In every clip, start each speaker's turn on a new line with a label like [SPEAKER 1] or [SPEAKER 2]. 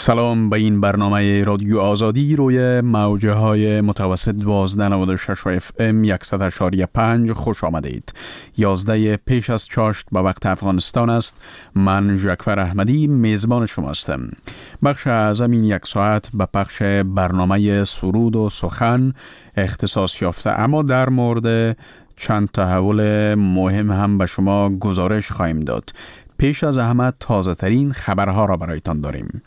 [SPEAKER 1] سلام به این برنامه رادیو آزادی روی موجه های متوسط 1296 FM 100.5 خوش آمدید. 11 پیش از چاشت به وقت افغانستان است. من ژکفر احمدی میزبان شما هستم. بخش اعظم این یک ساعت به پخش برنامه سرود و سخن اختصاص یافته، اما در مورد چند تحول مهم هم به شما گزارش خواهیم داد. پیش از همه تازه ترین خبرها را برایتان داریم.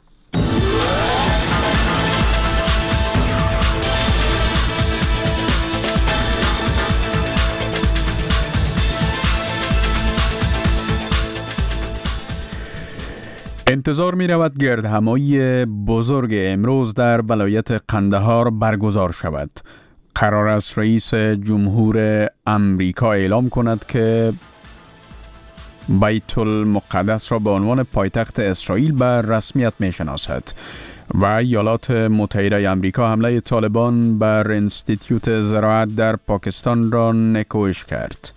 [SPEAKER 1] انتظار می رود گردهمایی بزرگ امروز در ولایت قندهار برگزار شود. قرار است رئیس جمهور امریکا اعلام کند که بیت المقدس را به عنوان پایتخت اسرائیل به رسمیت می شناسد و ایالات متحده امریکا حمله طالبان بر انستیتیوت زراعت در پاکستان را نکوش کرد.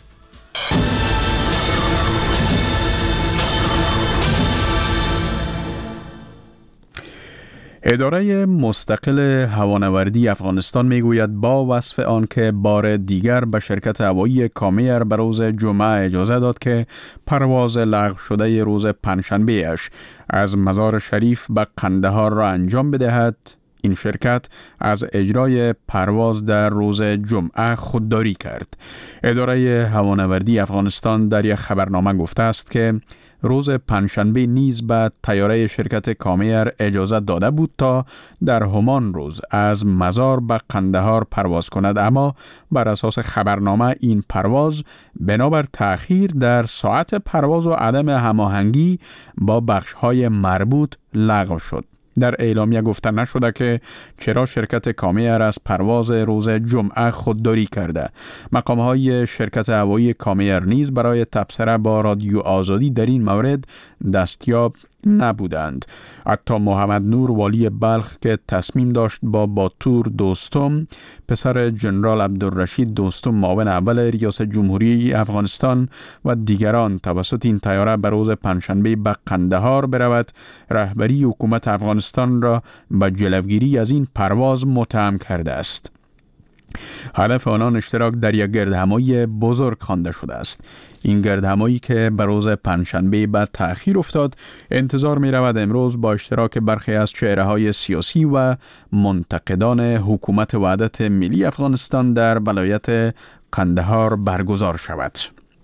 [SPEAKER 1] اداره مستقل هوانوردی افغانستان میگوید با وصف آن که بار دیگر به شرکت هوایی کامیر به روز جمعه اجازه داد که پرواز لغو شده روز پنجشنبه اش از مزار شریف به قندهار را انجام بدهد، این شرکت از اجرای پرواز در روز جمعه خودداری کرد. اداره هوانوردی افغانستان در یک خبرنامه گفته است که روز پنجشنبه نیز به طیاره شرکت کامیر اجازه داده بود تا در همان روز از مزار به قندهار پرواز کند، اما بر اساس خبرنامه این پرواز بنابر تأخیر در ساعت پرواز و عدم هماهنگی با بخش‌های مربوط لغو شد. در اعلامیه گفته نشده که چرا شرکت کامیر از پرواز روز جمعه خودداری کرده. مقام‌های شرکت هوایی کامیر نیز برای تبصره با رادیو آزادی در این مورد دستیاب نبودند. حتی محمد نور والی بلخ که تصمیم داشت با باتور دوستم پسر جنرال عبدالرشید دوستم معاون اول ریاست جمهوری افغانستان و دیگران توسط این طیاره به روز پنجشنبه به قندهار برود، رهبری حکومت افغانستان را به جلوگیری از این پرواز متهم کرده است. هدف آنان اشتراک در یک گردهمایی بزرگ خوانده شده است. این گردهمایی که به روز پنجشنبه بعد تأخیر افتاد، انتظار می رود امروز با اشتراک برخی از چهره‌های سیاسی و منتقدان حکومت وحدت ملی افغانستان در ولایت قندهار برگزار شود.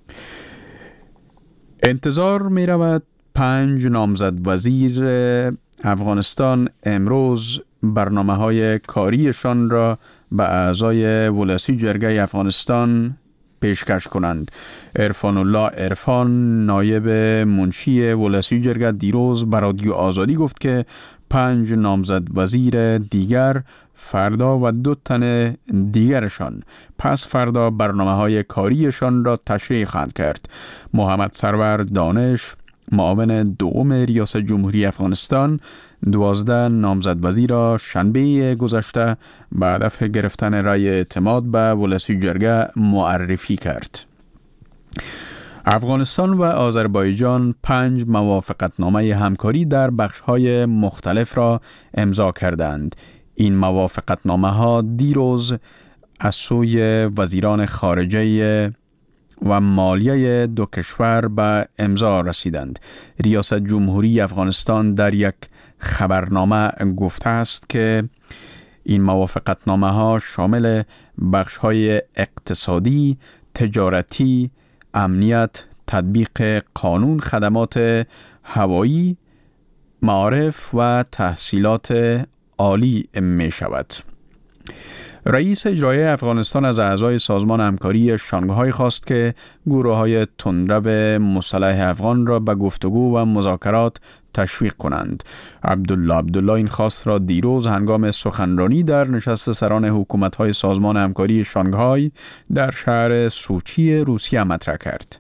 [SPEAKER 1] انتظار می رود 5 نامزد وزیر افغانستان امروز برنامه‌های کاریشان را به اعضای ولسی جرگه افغانستان پیشکش کنند. عرفان الله عرفان نایب منشی ولسی جرگه دیروز به رادیو آزادی گفت که 5 نامزد وزیر دیگر فردا و 2 تن دیگرشان پس فردا برنامه‌های کاریشان را تشریح خواهند کرد. محمد سرور دانش معاون دوم ریاست جمهوری افغانستان 12 نامزد وزیر را شنبه گذشته به هدف گرفتن رأی اعتماد به ولسی جرگه معرفی کرد. افغانستان و آذربایجان 5 موافقتنامه همکاری در بخش‌های مختلف را امضا کردند. این موافقتنامه‌ها دیروز از سوی وزیران خارجه و مالیه دو کشور به امضا رسیدند. ریاست جمهوری افغانستان در یک خبرنامه گفته است که این موافقتنامه ها شامل بخش های اقتصادی، تجارتی، امنیت، تطبیق قانون خدمات هوایی، معارف و تحصیلات عالی می شود. رئیس اجرایی افغانستان از اعضای سازمان همکاری شانگهای خواست که گروه‌های تندرو مسلح افغان را به گفتگو و مذاکرات تشویق کنند. عبدالله این خواست را دیروز هنگام سخنرانی در نشست سران حکومت‌های سازمان همکاری شانگهای در شهر سوچی روسیه مطرح کرد.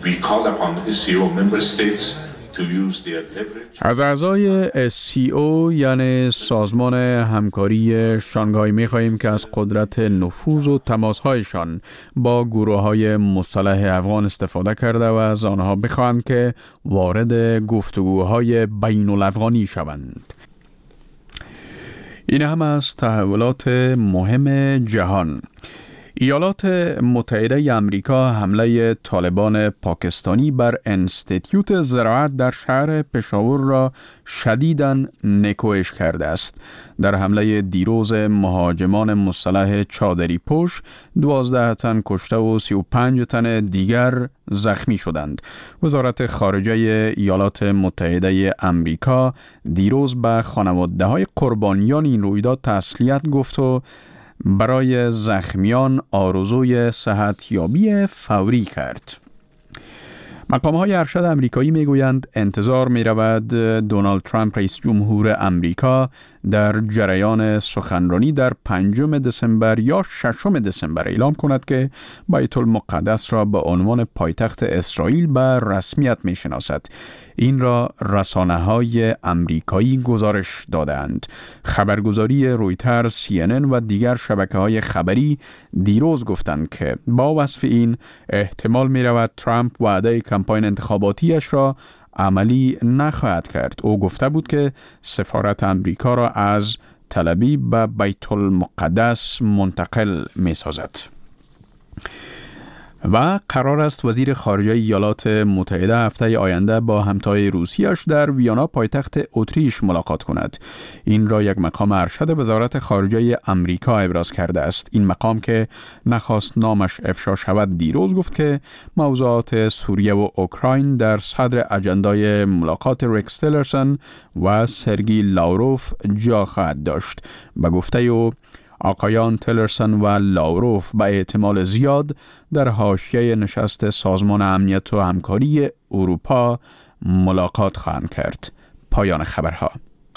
[SPEAKER 1] از اعضای SCO یعنی سازمان همکاری شانگهای می خواهیم که از قدرت نفوذ و تماسهایشان با گروه‌های مسلح افغان استفاده کرده و از آنها بخواهند که وارد گفتگوهای بین الافغانی شوند. این هم از تحولات مهم جهان. ایالات متحده امریکا حمله طالبان پاکستانی بر انستیتیوت زراعت در شهر پشاور را شدیداً نکوهش کرده است. در حمله دیروز مهاجمان مسلح چادری پوش 12 تن کشته و 35 تن دیگر زخمی شدند. وزارت خارجه ایالات متحده امریکا دیروز به خانواده‌های قربانیان این رویداد تسلیت گفت و برای زخمیان آرزوی صحتیابی فوری کرد. مقام‌های ارشد امریکایی میگویند انتظار می‌رود دونالد ترامپ رئیس جمهور امریکا در جریان سخنرانی در 5 دسامبر یا 6 دسامبر اعلام کند که بیت المقدس را به عنوان پایتخت اسرائیل به رسمیت می‌شناسد. این را رسانه‌های امریکایی گزارش دادند. خبرگزاری رویترز، CNN و دیگر شبکه‌های خبری دیروز گفتند که با وصف این احتمال می‌رود ترامپ وعده کمپاین انتخاباتیش را عملی نخواهد کرد. او گفته بود که سفارت امریکا را از تل ابیب به بیت المقدس منتقل می‌سازد. و قرار است وزیر خارجه ایالات متحده هفته آینده با همتای روسیه‌اش در ویانا پایتخت اتریش ملاقات کند. این را یک مقام ارشد وزارت خارجه امریکا ابراز کرده است. این مقام که نخواست نامش افشا شود دیروز گفت که موضوعات سوریه و اوکراین در صدر اجندای ملاقات ریکس تیلرسون و سرگی لاوروف جا خواهد داشت. به گفته او آقایان تیلرسون و لاوروف به احتمال زیاد در حاشیه نشست سازمان امنیت و همکاری اروپا ملاقات خواهند کرد. پایان خبرها.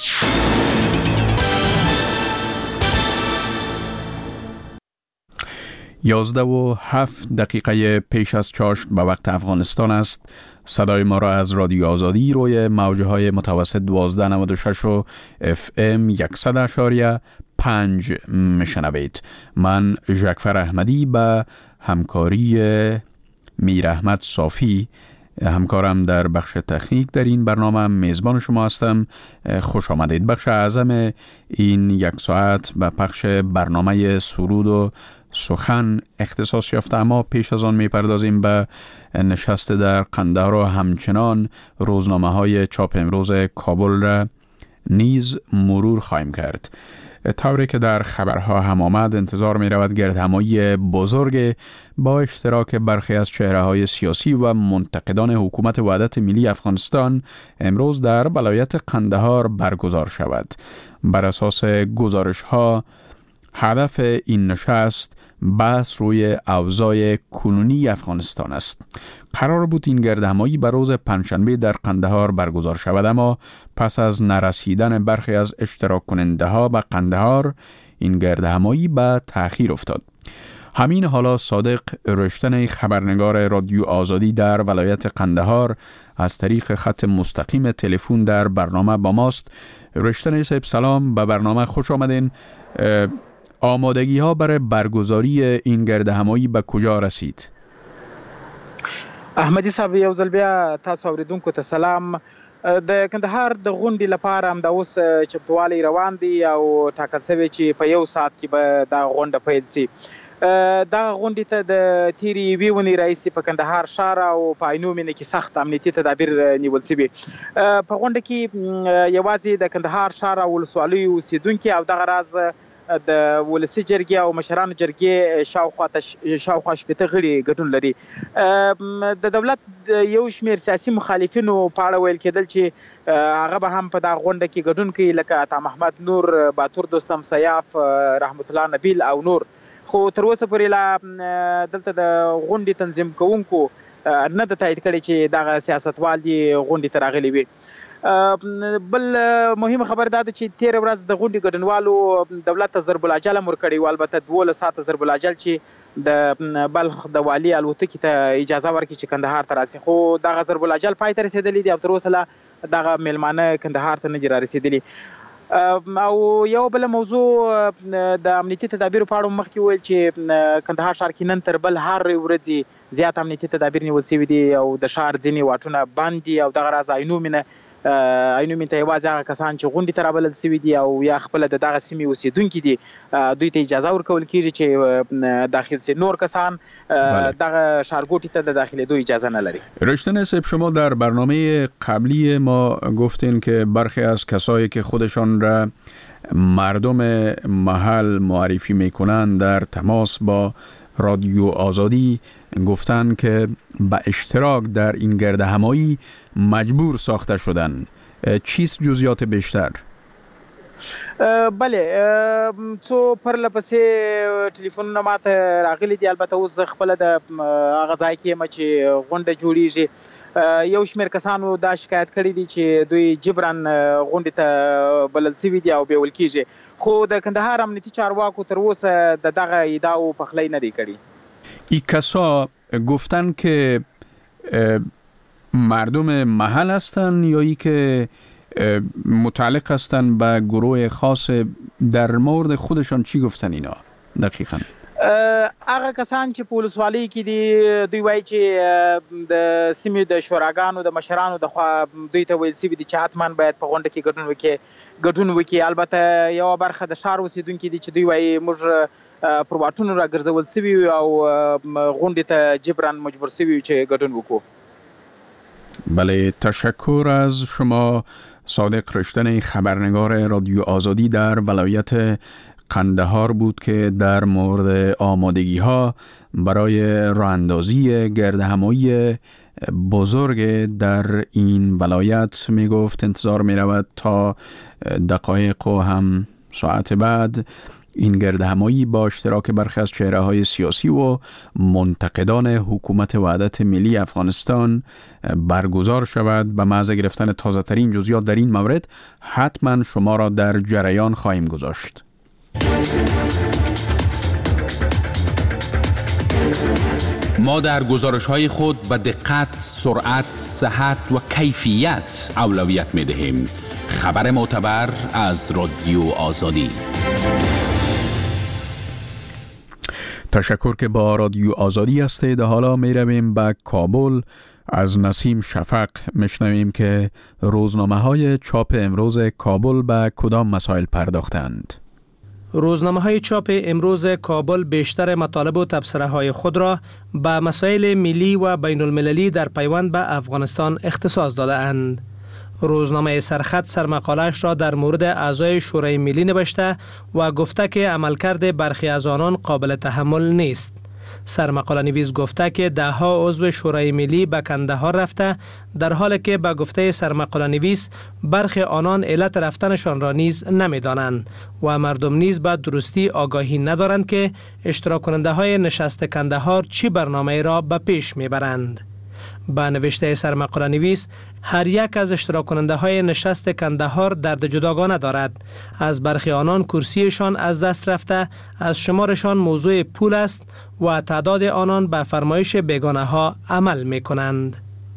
[SPEAKER 1] یازده و 7 دقیقه پیش از چاشت به وقت افغانستان است. صدای ما را از رادیو آزادی روی موجهای متوسط 1296 و FM 100.5 میشنوید. من ژکفر احمدی به همکاری میر احمد صافی همکارم در بخش تکنیک در این برنامه میزبان شما هستم. خوش آمدید. بخش اعظم این یک ساعت به پخش برنامه سرود و سخن اختصاص یافته، اما پیش از آن میپردازیم به نشست در قندهار و همچنان روزنامه‌های چاپ امروز کابل را نیز مرور خواهیم کرد. طوری که در خبرها هم آمد، انتظار می رود گردهمایی بزرگ با اشتراک برخی از چهره‌های سیاسی و منتقدان حکومت وحدت ملی افغانستان امروز در ولایت قندهار برگزار شود. بر اساس گزارش‌ها هدف این نشست بحث روی اوضاع کنونی افغانستان است. قرار بود این گردهمایی به روز پنجشنبه در قندهار برگزار شود، اما پس از نرسیدن برخی از اشتراک کننده ها به قندهار این گردهمایی به تأخیر افتاد. همین حالا صادق رشتن خبرنگار رادیو آزادی در ولایت قندهار از طریق خط مستقیم تلفن در برنامه با ماست. رشتن صاحب سلام، به برنامه خوش آمدین. آمادگی ها برای برگزاری این گردهمایی به کجا رسید؟
[SPEAKER 2] احمدی صاحب، یو ځل بیا تاسو اوریدونکو ته سلام. د کندهار د غونډې لپاره هم د اوس چمتووالی روان دي او ټاکل شوی چې په 1 ساعت کې به دا غونډه پیل شي. دا غونډې ته د تیرې یوې اونۍ راهیسې په کندهار ښار او په عینو مینه کې سخت امنیتي تدابیر نیول شوي. په غونډه کې یوازې د کندهار ښار او ولسوالیو اوسېدونکي او دغه راز د ولسي جرګې او مشرانو جرګې شاوخوا 80 غړي ګډون لري. د دولت یو شمېر سیاسي مخالفینو په اړه ویل کېدل چې هغه به هم په دغه غونډه کې ګډون کوي، لکه عطا محمد نور، باتور دوستم سیاف، رحمت الله نبیل او نور. خو تر اوسه پورې لا دلته د غونډې تنظیم کوونکو نه د تایید کړي چې دغه سیاستوال دي غونډې ته راغلي وي. بل مهمه خبر دا ده چې تیر ورځ د غونډې ګډونوالو دولت ته ضرب الاجل امر کړی و، البته 12 ساعته ضرب الاجل چې د بلخ د والي الوتکې ته اجازه ورکړي چې کندهار ته راسي، خو دغه ضرب الاجل پای ته رسېدلی دی او تر اوسه لا دغه میلمانه کندهار ته نه دي رارسېدلي. او یو بل موضوع د امنیتي تدابیر په اړه مخکې ویل چې کندهار ښار کې نن تر بل هر ورځې زیات امنیتي تدابیر نیول شوي دي او د ښار ځینې واټونه بند دي او دغه راز عینو مینه اینو من ته یوازې هغه کسان چې غونډې ته رابلل سوي دي او یا خپل د دغه سیمې اوسیدونکي دي دوی ته اجازه ورکول کیږي چې داخل سي. نور کسان دغه ښارګوټي ته د داخلېدو اجازه نه لري.
[SPEAKER 1] رشتن صاحب، شما در برنامه قبلی ما گفتین که برخی از کسایی که خودشان را مردم محل معرفی میکنن در تماس با رادیو آزادی گفتن که به اشتراک در این گردهمایی مجبور ساخته شدن. چیست جزئیات بیشتر؟
[SPEAKER 2] بله، څو پرله پسې ټلیفونونه ماته راغلي دي. البته اوس زه خپله د هغه ځای کې یم چې غونډه جوړیږي. یو شمېر کسانو دا شکایت کړی دی چې دوی جبران غونډې ته بلل سوي دي او بیول کیږي، خو د کندهار امنیتي چارواکو تر اوسه د دغه ادعاو پخلی نه دی کړی.
[SPEAKER 1] این کسا گفتن که مردم محل هستن یا ای که متعلق هستن به گروه خاص؟ در مورد خودشان چی گفتن اینا دقیقاً؟
[SPEAKER 2] هغه کسان چې په ولسوالۍ کې دي دوی وایي چې د سیمې د شوراګانو د مشرانو د خوا دوی ته ویل سوي دي چې حتما باید په غونډه کې ګډون وکړي. البته یوه برخه د ښار اوسیدونکي دي چې دوی وایي موږ پر واټونو راګرځول سوي او غونډې ته جبران مجبور سوي چې ګډون وکړو.
[SPEAKER 1] بله، تشکر از شما صادق رشتن، خبرنگار رادیو آزادی در ولایت قندهار بود که در مورد آمادگی ها برای راه اندازی گردهمایی بزرگ در این ولایت می گفت انتظار می رود تا دقایق و هم ساعت بعد این گردهمایی با اشتراک برخی از چهره‌های سیاسی و منتقدان حکومت وحدت ملی افغانستان برگزار شود. به محض گرفتن تازه‌ترین جزئیات در این مورد حتما شما را در جریان خواهیم گذاشت.
[SPEAKER 3] ما در گزارش‌های خود به دقت، سرعت، صحت و کیفیت اولویت می‌دهیم. خبر معتبر از رادیو آزادی.
[SPEAKER 1] تشکر که با رادیو آزادی هستید. حالا می رویم به کابل. از نسیم شفق میشنویم که روزنامه های چاپ امروز کابل به کدام مسائل پرداختند.
[SPEAKER 4] روزنامه های چاپ امروز کابل بیشتر مطالب و تبصره های خود را به مسائل ملی و بین المللی در پیوند به افغانستان اختصاص داده اند. روزنامه سرخط سرمقاله‌اش را در مورد اعضای شورای ملی نوشته و گفته که عملکرد برخی از آنان قابل تحمل نیست. سرمقاله نویس گفته که ده‌ها عضو شورای ملی به کندهار رفته، در حالی که به گفته سرمقاله نویس برخی آنان علت رفتنشان را نیز نمی‌دانند و مردم نیز به درستی آگاهی ندارند که اشتراک کننده های نشست کندهار چی برنامه را به پیش میبرند. با نوشته سرمقاله نویس، هر یک از اشتراک کننده های نشست کندهار درد جداگانه دارد. از برخی آنان کرسیشان از دست رفته، از شمارشان موضوع پول است و تعداد آنان به فرمایش بیگانه ها عمل می کنند.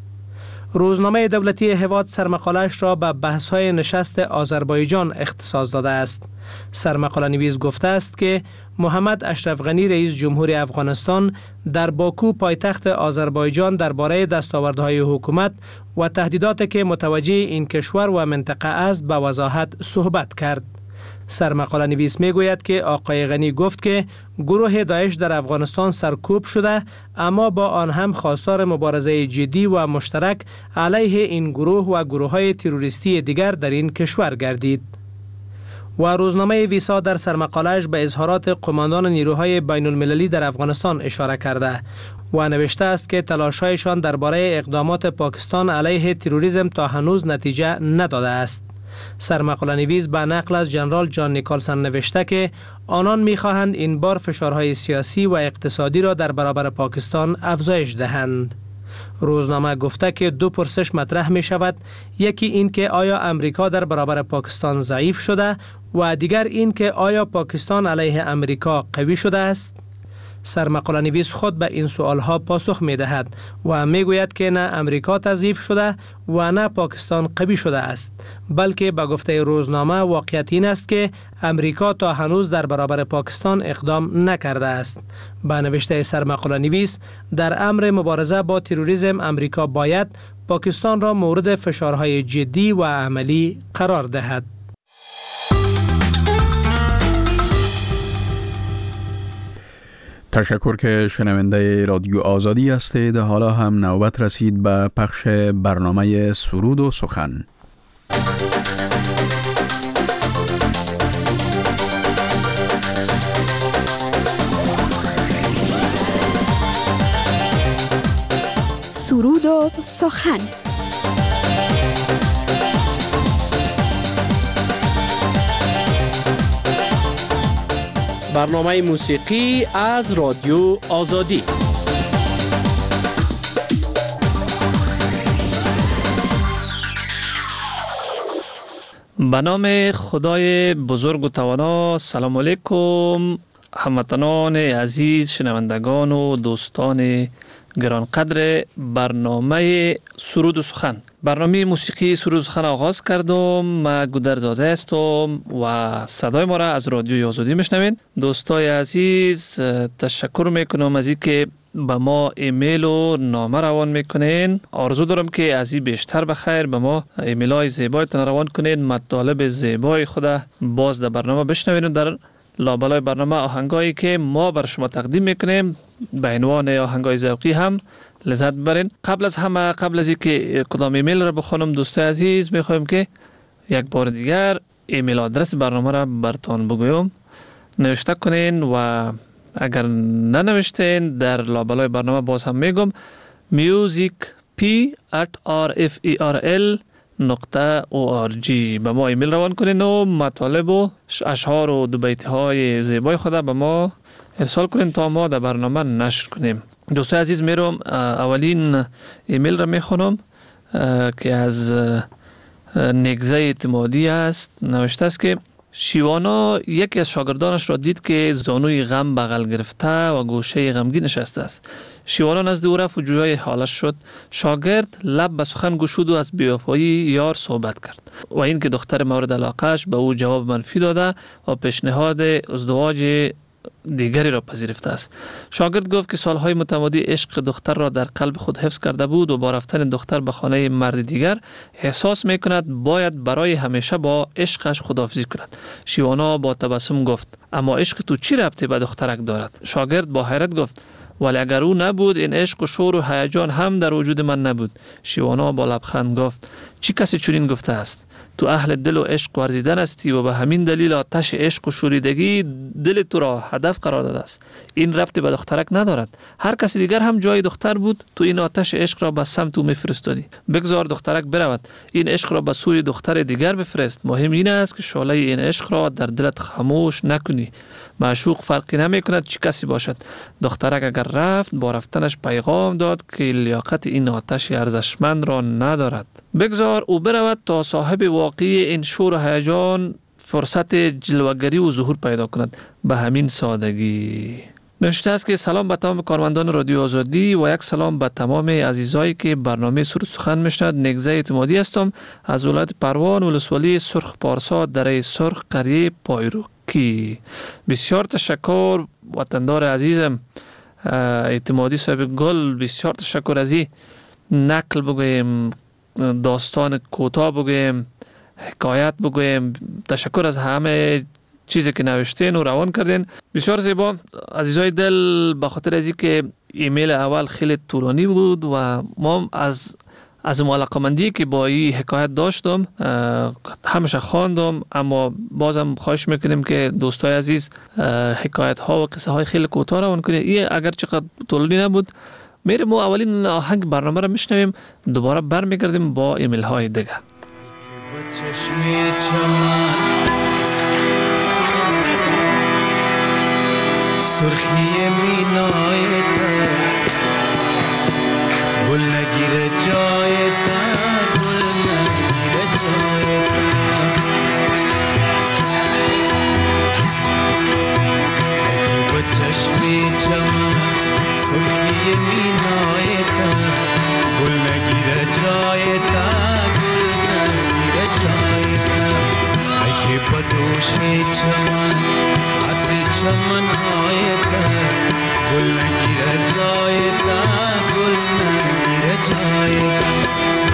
[SPEAKER 4] روزنامه دولتی هواد سرمقاله‌اش را به بحث‌های نشست آذربایجان اختصاص داده است. سرمقاله نویس گفته است که محمد اشرف غنی رئیس جمهور افغانستان در باکو پایتخت آذربایجان درباره دستاوردهای حکومت و تهدیداتی که متوجه این کشور و منطقه است به وضاحت صحبت کرد. سرمقاله نویس می گوید که آقای غنی گفت که گروه داعش در افغانستان سرکوب شده، اما با آن هم خواستار مبارزه جدی و مشترک علیه این گروه و گروه های تروریستی دیگر در این کشور گردید. و روزنامه ویسا در سرمقاله‌اش به اظهارات قماندان نیروهای بین المللی در افغانستان اشاره کرده و نوشته است که تلاش‌هایشان درباره اقدامات پاکستان علیه تروریسم تا هنوز نتیجه نداده است. سرمقاله نویس به نقل از جنرال جان نیکلسن نوشته که آنان می‌خواهند این بار فشارهای سیاسی و اقتصادی را در برابر پاکستان افزایش دهند. روزنامه گفته که دو پرسش مطرح می شود، یکی این که آیا امریکا در برابر پاکستان ضعیف شده و دیگر این که آیا پاکستان علیه امریکا قوی شده است؟ سرمقاله نویس خود به این سوالها پاسخ می دهد و می گوید که نه امریکا تضعیف شده و نه پاکستان قوی شده است، بلکه به گفته روزنامه واقعیت این است که امریکا تا هنوز در برابر پاکستان اقدام نکرده است. به نوشته سرمقاله نویس، در امر مبارزه با تروریسم امریکا باید پاکستان را مورد فشارهای جدی و عملی قرار دهد.
[SPEAKER 1] تشکر که شنونده رادیو آزادی هستید. حالا هم نوبت رسید به پخش برنامه سرود و سخن.
[SPEAKER 5] سرود و سخن.
[SPEAKER 6] برنامه موسیقی از رادیو آزادی. به نام خدای بزرگ و توانا. سلام علیکم هموطنان عزیز، شنوندگان و دوستان گرانقدر برنامه سرود و سخن. برنامه موسیقی سرود و سخن آغاز کردم. من گودرزاده هستم و صدای ما را از رادیوی آزادی میشنوین. دوستای عزیز، تشکر میکنم از اینکه به ما ایمیل و نامه روان میکنین. آرزو دارم که از این بیشتر بخیر به ما ایمیل های زیبایتون روان کنین، مطالب زیبای خود باز در برنامه بشنوین و در لابلای برنامه آهنگایی که ما بر شما تقدیم میکنیم به عنوان آهنگای ذوقی هم لذت ببرین. قبل از اینکه کدام ایمیل را بخونم، دوستای عزیز میخوایم که یک بار دیگر ایمیل آدرس برنامه را براتون بگویم. نوشته کنین و اگر ننوشتین در لابلای برنامه باز هم میگم musicp@referl.org به ما ایمیل روان کنین و مطالب و اشعار و دو بیت های زیبای خود به ما ارسال کنین تا ما در برنامه نشر کنیم. دوستای عزیز، میرم اولین ایمیل را میخونم که از نگزه اعتمادی است. نوشته است که شیوانا یکی از شاگردانش را دید که زانوی غم بغل گرفته و گوشه غمگین نشسته است. شیوانا نزد او رفت و جویای حالش شد. شاگرد لب به سخن گشود و از بی‌وفایی یار صحبت کرد و این که دختر مورد علاقهش به او جواب منفی داده و پیشنهاد ازدواج دیگری را پذیرفته است. شاگرد گفت که سالهای متمادی عشق دختر را در قلب خود حفظ کرده بود و با رفتن دختر به خانه مرد دیگر احساس می کند باید برای همیشه با عشقش خداحافظی کند. شیوانا با تبسم گفت اما عشق تو چی ربطی به دخترک دارد؟ شاگرد با حیرت گفت ولی اگر او نبود این عشق و شور و هیجان هم در وجود من نبود. شیوانا با لبخند گفت چی کسی چنین گفته است؟ تو اهل دل و عشق ورزیدن هستی و به همین دلیل آتش عشق و شوریدگی دل تو را هدف قرار داده است. این ربطی به دخترک ندارد. هر کسی دیگر هم جای دختر بود، تو این آتش عشق را به سمت او میفرستادی. بگذار دخترک برود، این عشق را به سوی دختر دیگر بفرست. مهم این است که شعله این عشق را در دلت خاموش نکنی. معشوق فرقی نمی کند چی کسی باشد. دخترک اگر رفت، با رفتنش پیغام داد که لیاقت این آتش ارزشمند را ندارد. بگذار او برود تا صاحب واقعی این شور و هیجان فرصت جلوگری و ظهور پیدا کند. به همین سادگی. نوشته است که سلام به تمام کارمندان رادیو آزادی و یک سلام به تمام عزیزایی که برنامه سرود سخن میشنوند. نگزه اعتمادی هستم از ولایت پروان، ولسوالی سرخ پارسا، دره سرخ، قریه پایروکی. بسیار تشکر وطندار عزیزم اعتمادی صاحب گل. بسیار تشکر از این نقل بگویم، داستان کوتاه بگویم، حکایت بگویم. تشکر از همه چیزی که نوشتین و روان کردین. بسیار زیبا عزیزای دل. به خاطر از اینکه ایمیل اول خیلی طولانی بود و ما از علاقه‌مندی که با این حکایت داشتم همیشه خواندم، اما بازم خواهش میکنیم که دوستای عزیز حکایت ها و قصه های خیلی کوتاه روان کنید. این اگر چقدر طولانی نبود. میریم و اولین آهنگ برنامه را میشنویم، دوباره برمیگردیم با ایمیل های دیگه.
[SPEAKER 7] سرخی مینای تا گل نگیره جای تا، گل نگیره جای تا با چشمی چمن. سرخی مینای تا گل نگیره جای تا، گل نگیره جای تا. اگه با دوشی چمن چمن آیتا گل نگیره جایتا، گل نگیره جایتا.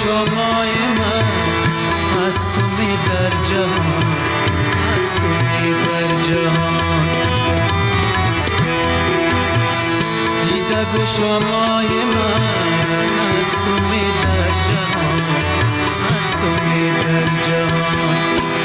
[SPEAKER 7] گشامای من از تو می در جهان، از تو می در جهان. دیده گشامای من از تو می در جهان، از تو می در جهان.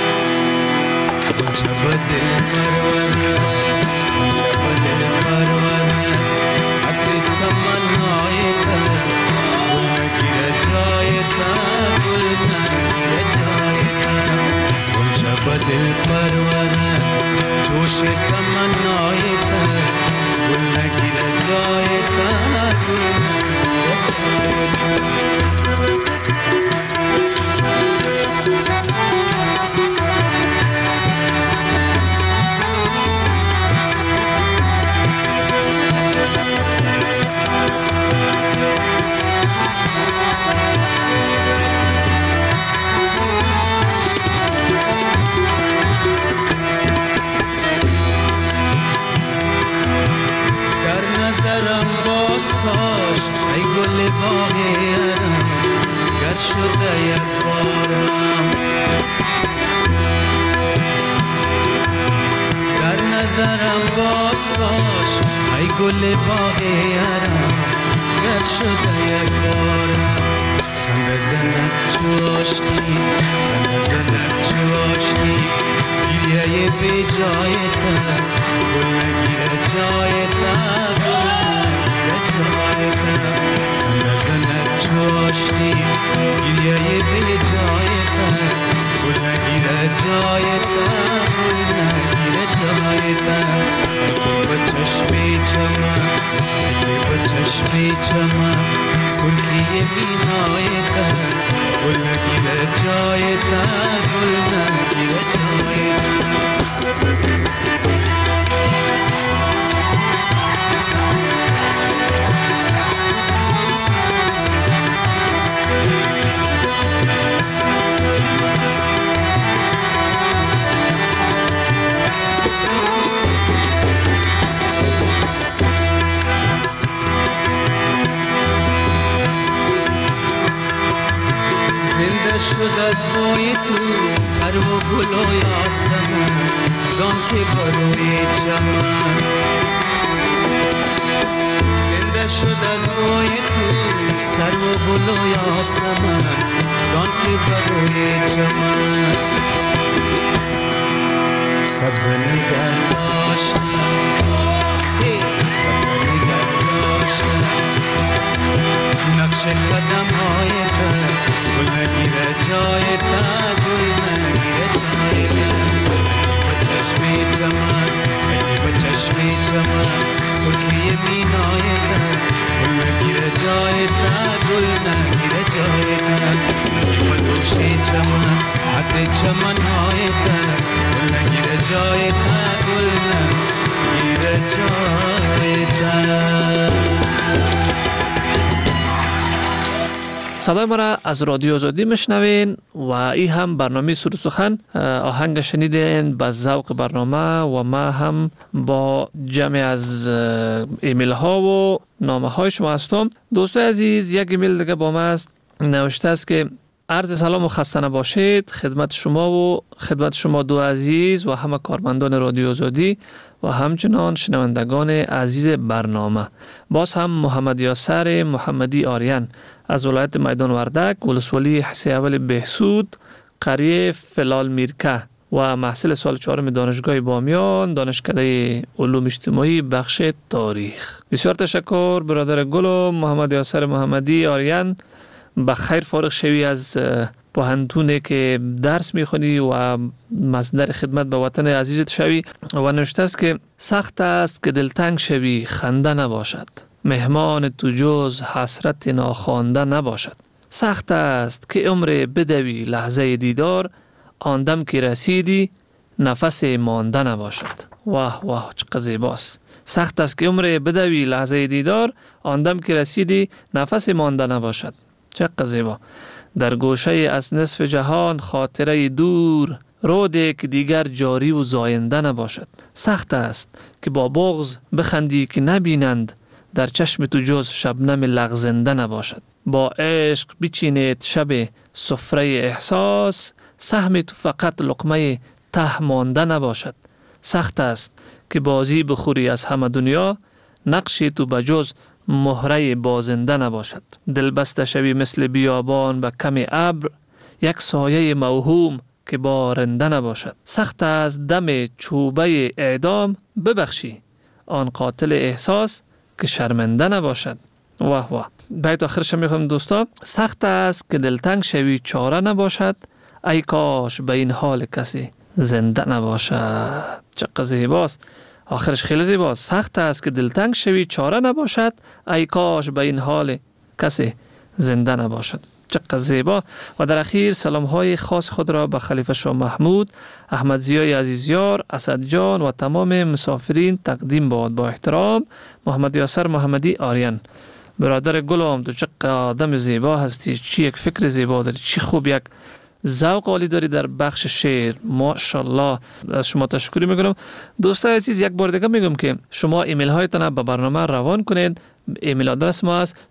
[SPEAKER 7] غنچه با دل پرورد، غنچه با دل پرورد، عطر تمنای تر گل نگیره جای تر، گل نگیره جای تر. غنچه با دل پرورد، جوش تمنای تر گل نگیره جای تر، گل نگیره جای تر. کاش ای گل باغ ارم گر شده یک بارم، در نظرم باز باش ای گل باغ ارم گر شده یک بارم. خنده زند چاشتی، خنده زند چاشتی، گریه بی جای تر گل نگیره جای تر، جای تر. خنده زند چاشتی، گریه بی جای تر گل نگیره جای تر، گل نگیره جای تر. ای با چشمی چمن، ای با چشمی چمن، سرخی مینای تر گل نگیره جای تر، گل نگیره جای تر. شد از بوی تو سر و گل و یاسمن، زان که بروی چمن. زنده شد از بوی تو سر و گل و یاسمن، زان که بروی چمن. سبز نگر داشتم، سبز نگر داشتم، نقش قدم های تر گل نگیره جای تر، گل نگیره جای تر. با چشمی چمن، ای با چشمی چمن، سرخی مینای تر گل نگیره جای تر، گل نگیره جای تر. ای با دوشی چمن، عطر چمن های تر گل نگیره جای تر، گل نگیره جای تر.
[SPEAKER 6] صدای ما را از رادیو آزادی میشنوین و این هم برنامه سر و سخن. آهنگ شنیدین به ذوق برنامه و ما هم با جمع از ایمیل ها و نامه های شما هستم. دوستای عزیز، یک ایمیل دیگه با ما است، نوشته است که عرض سلام و خسته نباشید خدمت شما و خدمت شما دو عزیز و همه کارمندان رادیو آزادی و همچنان شنوندگان عزیز برنامه. باز هم محمد یاسر محمدی آریان از ولایت میدان وردک، ولسوالی حسی اول بهسود، قریه فلال میرکه و محصل سال 4 دانشگاه بامیان، دانشکده علوم اجتماعی بخش تاریخ. بسیار تشکر برادر گل و محمد یاسر محمدی آریان. به خیر فارغ شوی از پوهنتونه که درس میخونی و مصدر خدمت به وطن عزیزت شوی. و نوشته است که سخت است که دلتنگ شوی خنده نباشد، مهمان تو جز حسرت ناخوانده نباشد. سخت است که عمر بدوی لحظه دیدار، آن دم که رسیدی نفس مانده نباشد. واه واه چقدر زیباست. سخت است که عمر بدوی لحظه دیدار، آن دم که رسیدی نفس مانده نباشد. چقدر زیبا. در گوشه از نصف جهان خاطره دور، روده که دیگر جاری و زاینده نباشد. سخت است که با بغض بخندی که نبینند، در چشم تو جز شبنم لغزنده نباشد. با عشق بچینید شب سفره احساس، سهم تو فقط لقمه ته مانده نباشد. سخت است که بازی بخوری از همه دنیا، نقش تو بجز مهره بازنده نباشد. دل بسته شوی مثل بیابان به کم ابر، یک سایه موهوم که بارنده نباشد. سخت از دم چوبه اعدام، ببخشی آن قاتل احساس که شرمنده نباشد. واه واه. بیت آخرش میخوام دوستا. سخت است که دلتنگ شوی چاره نباشد، ای کاش به این حال کسی زنده نباشد. چقدر زیباست. آخرش خیلی زیباست. سخت است که دلتنگ شوی چاره نباشد، ای کاش به این حال کسی زنده نباشد. چقدر زیبا. و در اخیر سلام های خاص خود را به خلیفه شاه محمود، احمد ضیای عزیزیار، اسد جان و تمام مسافرین تقدیم باد. با احترام، محمد یاسر محمدی آریان. برادر گلم، تو چقدر آدم زیبا هستی، چی یک فکر زیبا داری، چی خوب یک ذوق عالی داری در بخش شعر. ماشاءالله. از شما تشکر میکنم. دوستان عزیز، یک بار دیگه میگم که شما ایمیل هایتان به برنامه روان کنید. ایمیل آدرس ما است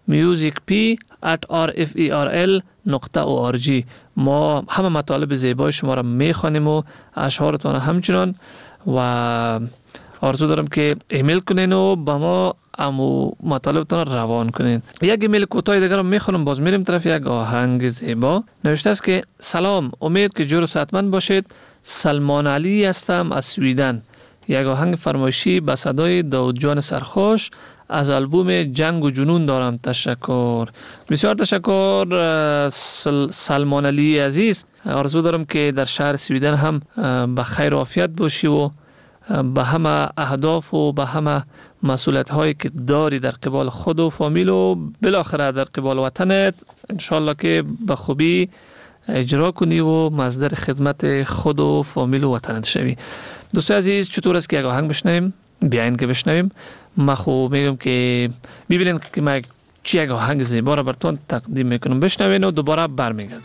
[SPEAKER 6] musicp@rferl.org. ما همه مطالب زیبای شما را میخوانیم و اشعارتان همچنان، و آرزو دارم که ایمیل کنین و با ما امو مطالبتان روان کنین. یک ایمیل کوتاه دیگر رو میخونم، باز میریم طرف یک آهنگ زیبا. نوشته است که سلام، امید که جور و صحتمند باشید. سلمان علی هستم از سویدن. یک آهنگ فرمایشی به صدای داود جان سرخوش از آلبوم جنگ و جنون دارم. تشکر، بسیار تشکر سلمان علی عزیز. آرزو دارم که در شهر سویدن هم به خیر و عافیت باشی و به همه اهداف و به همه مسئولیت هایی که داری در قبال خود و فامیل و بالاخره در قبال وطنت، انشالله که به خوبی اجرا کنی و مصدر خدمت خود و فامیل و وطنت شوی. دوستان عزیز، چطور است که یک آهنگ بشنویم؟ بیاین که بشنویم. من خوب میگم که ببینین که من چی یک آهنگ زیبا را براتون تقدیم میکنم. بشنوین و دوباره برمیگردم.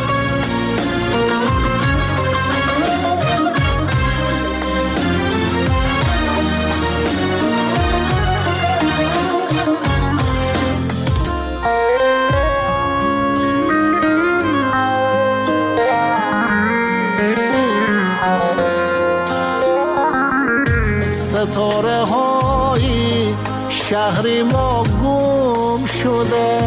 [SPEAKER 8] ستاره های شهر ما گم شده،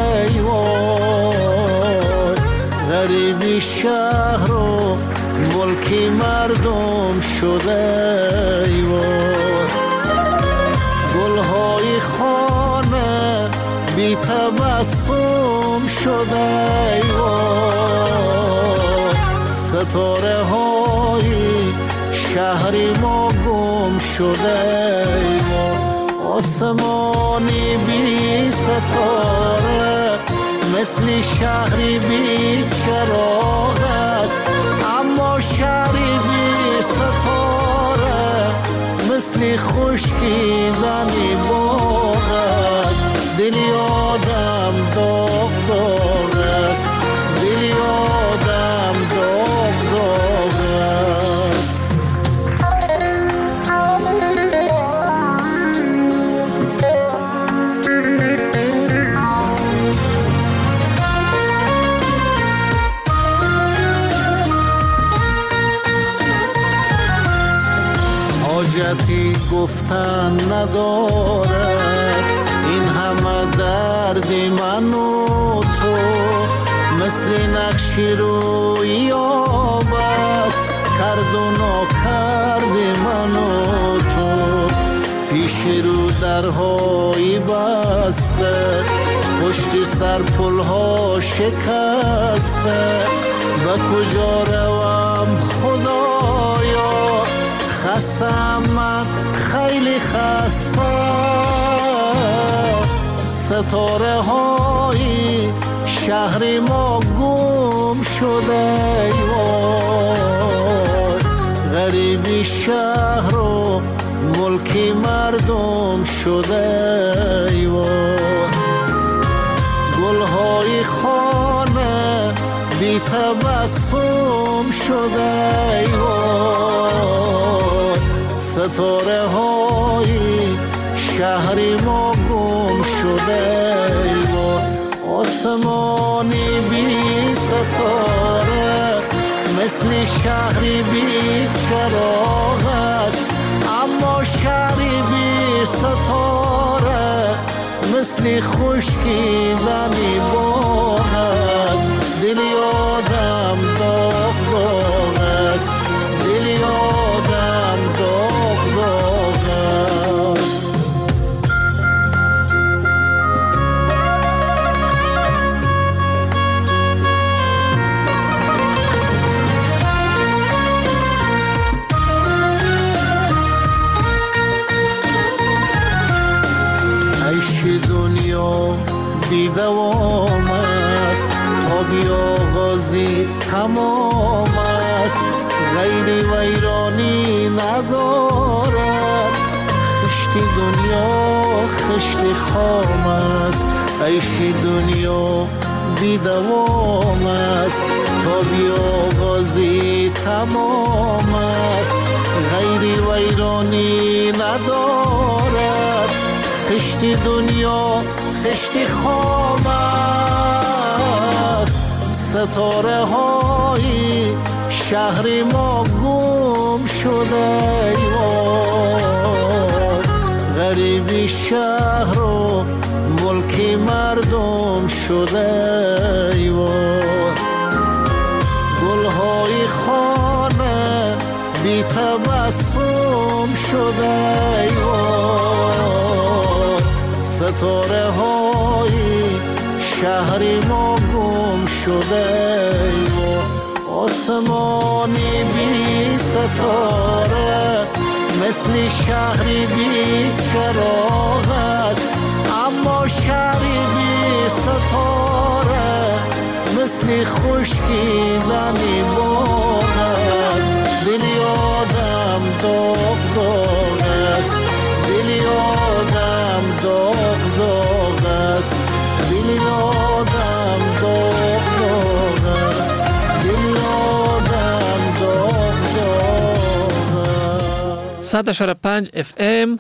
[SPEAKER 8] وای غریبی شهر و ملک مردم شده، وای گلهای خانه بی تبسم شده، وای ستاره های شهر ما گم شده، آسمانی بی ستاره مثل شهری بی چراغ است، اما شهری بی ستاره مثل خشکیدنی باغ است. دلی آدم داغ داغ است، دلی آدم داغ داغ است. حاجتی گفتن ندارد این همه درد من و تو، مثل نقشی روی آب است کرد و ناکرد من و تو. پیش رو درهای بسته، پشت سر پلها شکسته، به کجا روم خدایا، خستم من خیلی خسته. ستاره های شهر ما گم شده، وای غریبی شهر و ملک مردم شده، وای گلهای خانه بی تبسم شده، وای ستاره های شهر ما گم شده آسمانی بی ستاره مثل شهری بی چراغ است، اما شهری بی ستاره مثل خشکیدنی باغ است. دلی آدم داغ داغ است، دلی آدم داغ داغ است. عیش دنیا بی دوام است، تا بیاغازی تمام است، غیر ویرانی ندارد. خشت دنیا خشت خام است، عیش دنیا بی دوام است، تا بیاغازی تمام است، غیر ویرانی ندارد. خشت دنیا خشت خام است، ستاره های شهر ما گم شده ایوان، غریبی شهر و ملک مردم شده ایوان. گلهای خانه بی تبسم شده ایوان، ستاره های شهر ما گم شده ایوان. آسمانی بی ستاره مثل شهری بی چراغ است، اما شهری بی ستاره مثل خشکیدنی باغ است. دلی آدم داغ داغ است، دلی آدم داغ داغ است، دلی آدم داغ داغ است، دلی آدم داغ داغ است.
[SPEAKER 6] 100.5 FM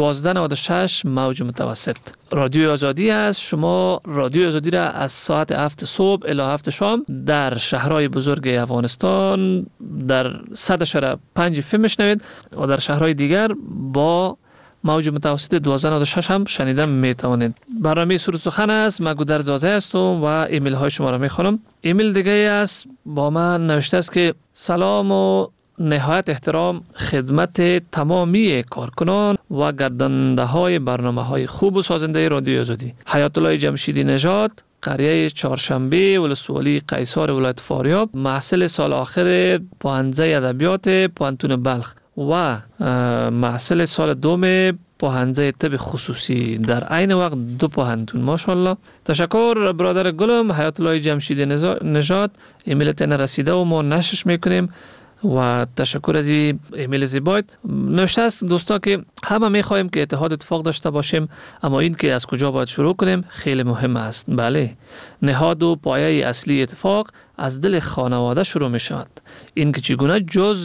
[SPEAKER 6] 1296 موج متوسط رادیو آزادی است. شما رادیو آزادی را از ساعت 7 صبح الی 7 شام در شهرهای بزرگ افغانستان در 100.5 FM میشنوید و در شهرهای دیگر با موج متوسط 1296 هم شنیدن میتوانید. برنامه سرود سخن است. من گودرز زازه هستم و ایمیل های شما را میخوانم. ایمیل دیگه است با من نوشته است که سلام و نهایت احترام خدمت تمامی کارکنان و گرداننده های برنامه های خوب و سازنده رادیو آزادی. حیات الله جمشیدی نژاد، قریه چهارشنبه، ولسوالی قیصر ولایت فاریاب، محصل سال آخر پوهنځی ادبیات پوهنتون بلخ و محصل سال دوم پوهنځی طب خصوصی در عین وقت دو پوهنتون. ماشاءالله. تشکر برادر گلم حیات الله جمشیدی نژاد. ایمیلت رسیده و ما نشرش میکنیم و تشکر از این ایمیل زیبایت. نوشته است دوستا که همه میخوایم که اتحاد اتفاق داشته باشیم، اما این که از کجا باید شروع کنیم خیلی مهم است. بله، نهاد و پایه اصلی اتفاق از دل خانواده شروع می شود. این که چگونه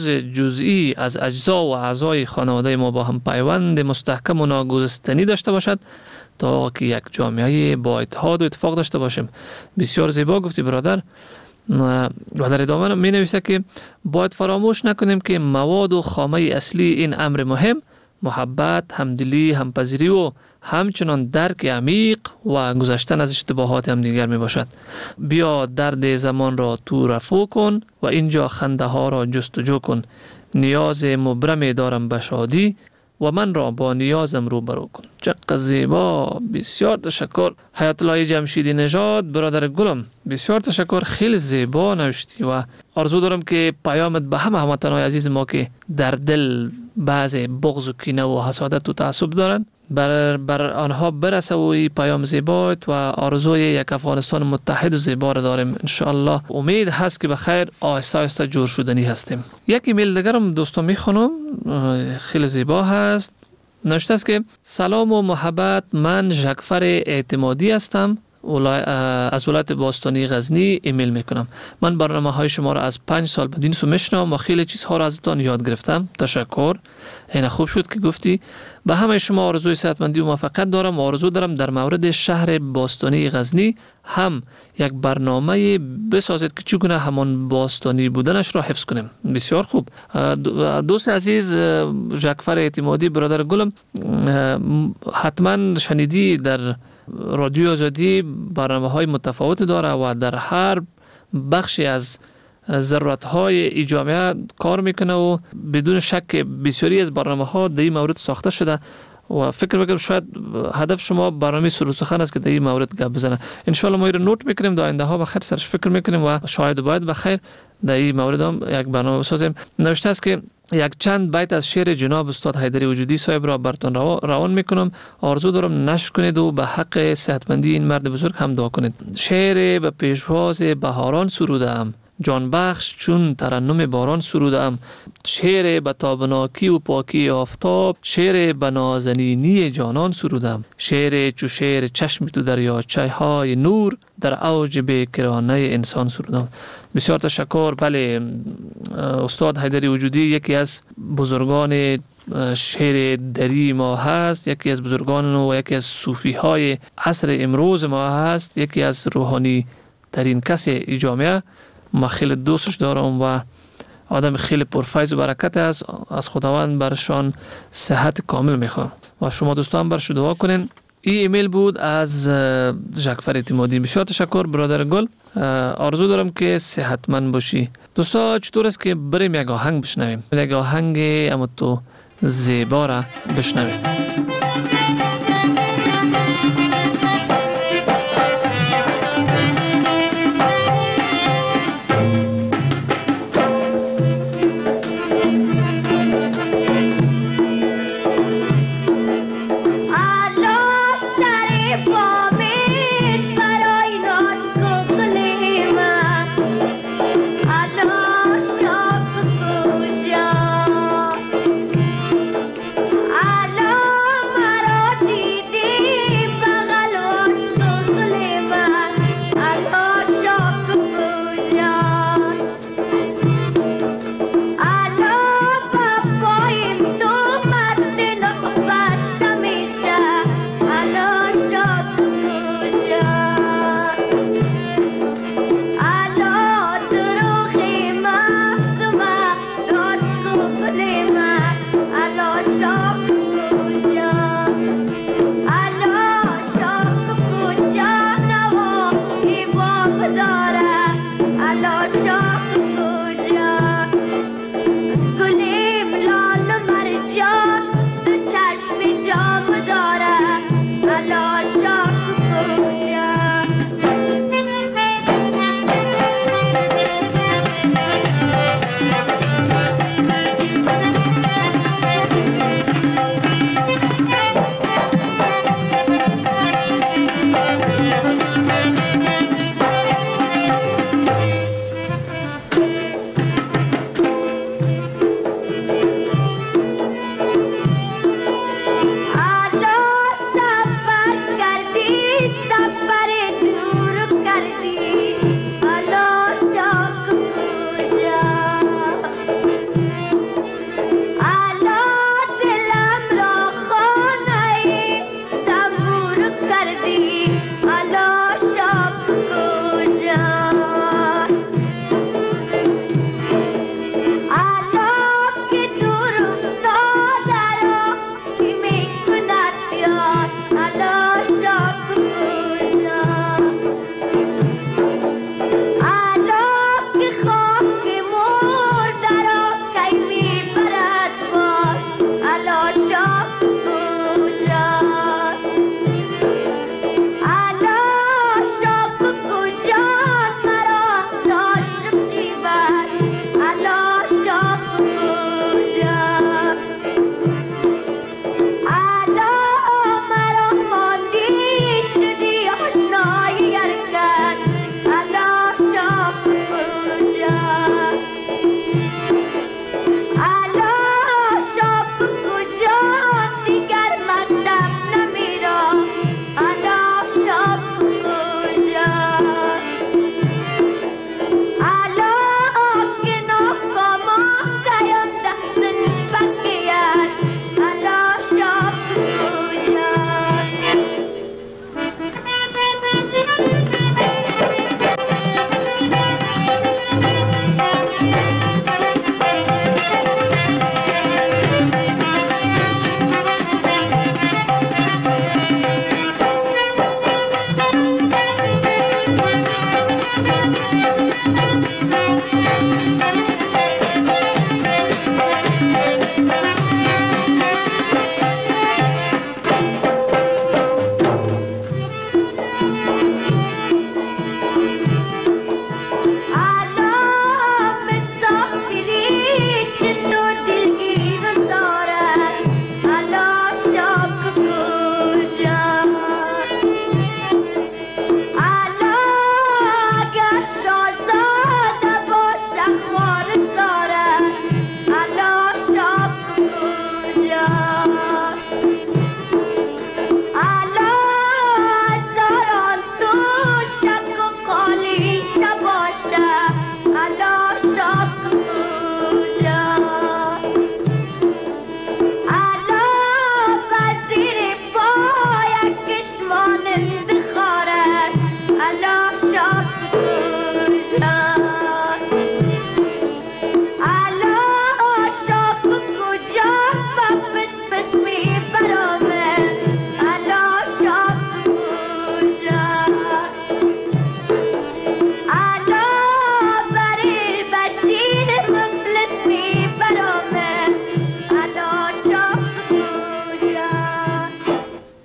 [SPEAKER 6] جزئی از اجزا و اعضای خانواده ما با هم پیوند مستحکم و ناگسستنی داشته باشد تا که یک جامعه با اتحاد و اتفاق داشته باشیم. بسیار زیبا گفتی برادر. و در ادامه می نویسه که باید فراموش نکنیم که مواد و خامه اصلی این امر مهم محبت، همدلی، همپذیری و همچنان درک عمیق و گذشتن از اشتباهات همدیگر می باشد. بیا درد زمان را تو رفو کن و اینجا خنده ها را جستجو کن. نیاز مبرم دارم به شادی و من را با نیازم روبرو کن. چقدر زیبا. بسیار تشکر حیات الله جمشیدی نژاد برادر گلم. بسیار تشکر، خیلی زیبا نوشتی و آرزو دارم که پیامت به همه هموطنان عزیز ما که در دل بعض بغض و کینه و حسادت و تعصب دارن بر آنها برسه و این پیام زیبایت و آرزوی یک افغانستان متحد و زیبا را داریم. انشاءالله امید هست که به خیر آهسته آهسته جور شدنی هستیم. یک ایمیل دیگرم دوستان میخونم، خیلی زیبا هست. نوشته است که سلام و محبت، من ژکفر اعتمادی هستم از ولایت باستانی غزنی ایمیل میکنم. من برنامه های شما را از 5 سال بدین سو میشنم و خیلی چیزها را ازتان یاد گرفتم. تشکر. این خوب شد که گفتی. به همه شما آرزوی صحتمندی و موفقیت دارم و آرزو دارم در مورد شهر باستانی غزنی هم یک برنامه بسازید که چگونه همان باستانی بودنش را حفظ کنیم. بسیار خوب. دوست عزیز ژاکفر اعتمادی برادر گلم، حتما شنیدی در رادیو آزادی برنامه‌های متفاوت داره و در هر بخشی از ضرورت‌های ای جامعه کار میکنه و بدون شک بسیاری از برنامه‌ها در این مورد ساخته شده و فکر میکنم شاید هدف شما برنامه سرود سخن است که در این مورد گپ بزنه. ان شاء الله ما رو نوت میکنیم، در آینده ها بخیر سرش فکر میکنیم و شاید باید بخیر در این مورد هم یک برنامه بسازیم. نوشته است که یک چند بیت از شعر جناب استاد حیدری وجودی صاحب را براتون روان میکنم. آرزو دارم نشر کنید و به حق صحتمندی این مرد بزرگ هم دعا کنید. شعر به پیشواز بهاران سرودم، جان بخش چون ترنم باران سرودم. شعر به تابناکی و پاکی آفتاب، شعر به نازنینی جانان سرودم. شعر چو شعر چشم تو دریاچه های نور، در اوج بیکرانه انسان سرودم. بسیار تشکر. بله، استاد حیدری وجودی یکی از بزرگان شعر دری ما هست، یکی از بزرگان و یکی از صوفی های عصر امروز ما هست، یکی از روحانی ترین کسی ای جامعه. ما خیلی دوستش دارم و آدم خیلی پرفیض و برکت است. از خداوند برشان صحت کامل میخوام و شما دوستان برش دعا کنین. این ایمیل بود از ژاکفر اعتمادی. بسیار تشکر برادر گل. آرزو دارم که صحتمند باشی. دوستا چطور است که بریم یک آهنگ بشنویم، یک آهنگ اما تو زیبا را بشنویم.
[SPEAKER 9] Allo maroti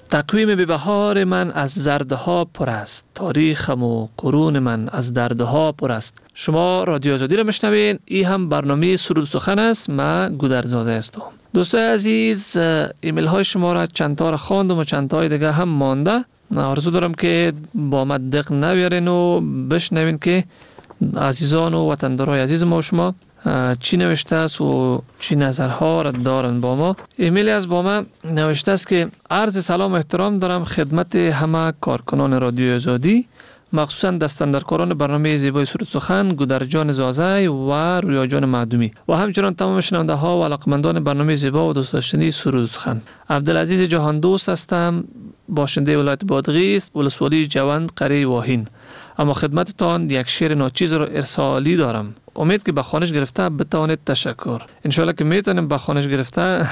[SPEAKER 6] تقویم بهبهار من از زردها پر است، تاریخم و قرون من از دردها پر است. شما رادیو آزادی را میشنوین. این هم برنامه سرود سخن است. من گودرزاده هستم. دوستای عزیز، ایمیل های شما را چند تا را خواندم و چند تای دیگه هم مانده. آرزو دارم که با من دق نویارین و بشنوین که عزیزان و وطندارای عزیز ما و شما چی نوشته است و چی نظرها را دارن با ما. ایمیلی از با ما نوشته است که عرض سلام و احترام دارم خدمت همه کارکنان رادیو آزادی، مخصوصا دستاندرکاران برنامه زیبای سرود سخن گودرجان زازای و رویا جان معدومی و همچنان تمام شنونده ها و علاقمندان برنامه زیبا و دوست داشتنی سرود سخن. عبدالعزیز جهان دوست هستم، باشنده ولایت بادغیس، ولسوالی جوند، قریه واهین. اما خدمتتان یک شعر ناچیز را ارسالی دارم. امید که به خوانش گرفته بتوانید تشکر. انشالله که میتونیم به خوانش گرفته.